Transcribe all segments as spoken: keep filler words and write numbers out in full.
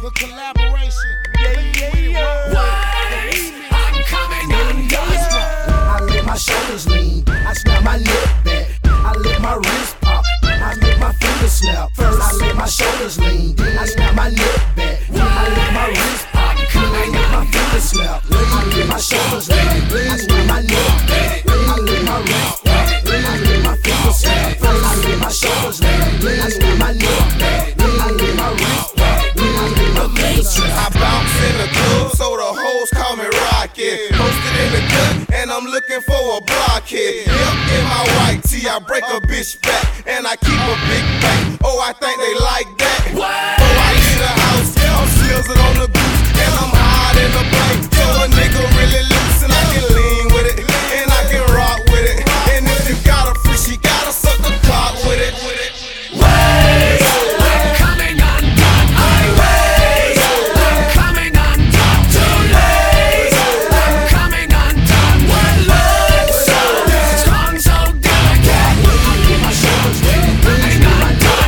The collaboration. Yeah, yeah, yeah. I'm coming undone. I let my shoulders lean, I snap my lip back, I let my wrist pop, I make my fingers snap. First I let my shoulders lean, I snap my lip back, I let my wrist pop, I make my fingers snap. I let my shoulders lean, I snap my lip back, I let my wrist pop, I make my fingers snap. First I let my shoulders lean, I snap my lip back, I let my wrist pop, I make my fingers snap. I bounce in the club, so the hoes call me Rocket. Posted in the cut, and I'm looking for a blockhead. Yep, in my white tee, I break a bitch back, and I keep a big back. Oh, I think they like that. What? Oh, I leave the house, I'm slizzing on the goose, and I'm hard in the bank. Yo, a nigga really loose, and I can lean with it, and I can rock with it. And if you got a free, she gotta suck the cock with it. Wait, I'm coming undone. I wait, I'm coming undone. Too late, I'm coming undone. What looks so strong, so delicate. Coming undone, coming undone.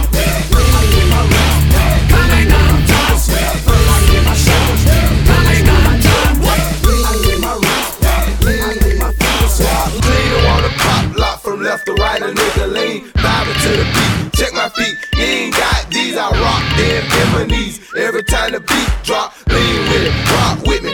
Coming undone. What? Lean on the pop lock from left to right, a nigga lean, vibing to the beat. Check my feet, you ain't got these. I rock them Ebony's every time the beat drop. Lean with it, rock with me.